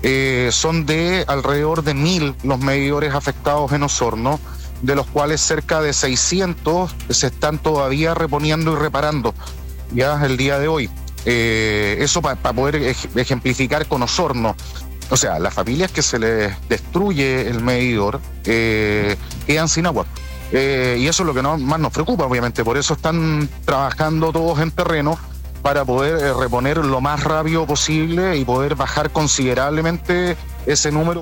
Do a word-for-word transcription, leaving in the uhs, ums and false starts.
Eh, son de alrededor de mil los medidores afectados en Osorno, de los cuales cerca de seiscientos se están todavía reponiendo y reparando ya el día de hoy. Eh, eso para pa poder ej ejemplificar con Osorno. O sea, las familias que se les destruye el medidor eh, quedan sin agua. Eh, y eso es lo que no, más nos preocupa, obviamente. Por eso están trabajando todos en terreno para poder eh, reponer lo más rápido posible y poder bajar considerablemente ese número.